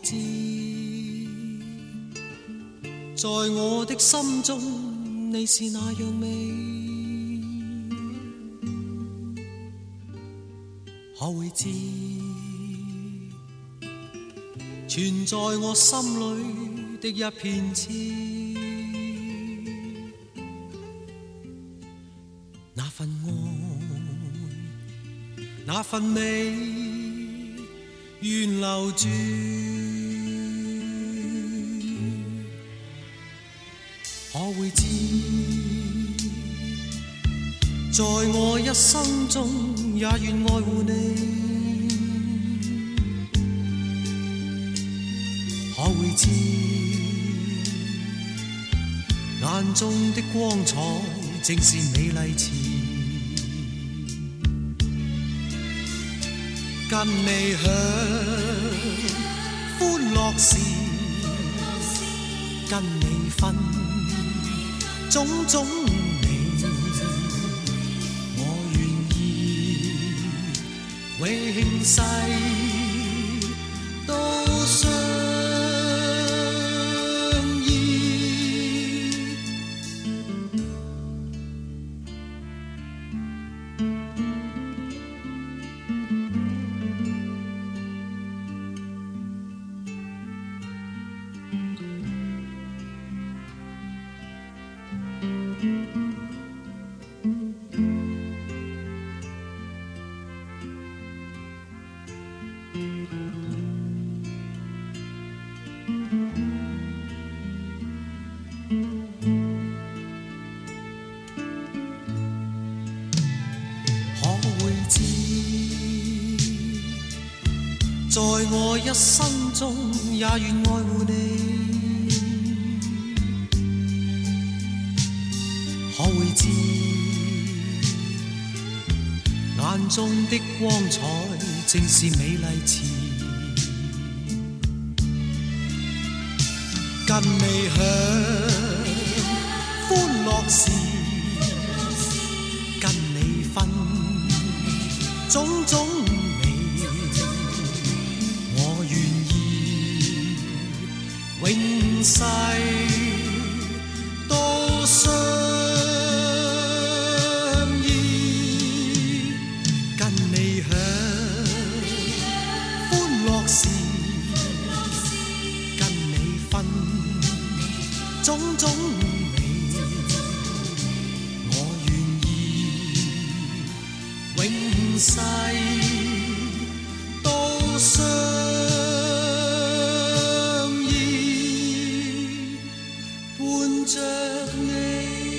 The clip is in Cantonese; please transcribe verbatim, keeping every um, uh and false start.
知，在我的心中你是那樣美，可會知存在我心裏的一片痴，那份愛那份美願留住，可會知在我一生中也願愛護你，可會知眼中的光彩正是美麗詞，跟你享歡樂時，跟你分種種美，我願意永世都相在我一生中也願愛護你，可會知眼中的光彩正是美麗詞，跟你享歡樂時，跟你分種種永世都相依，跟你享歡樂時，跟你分種種美，我願意永世都相着你。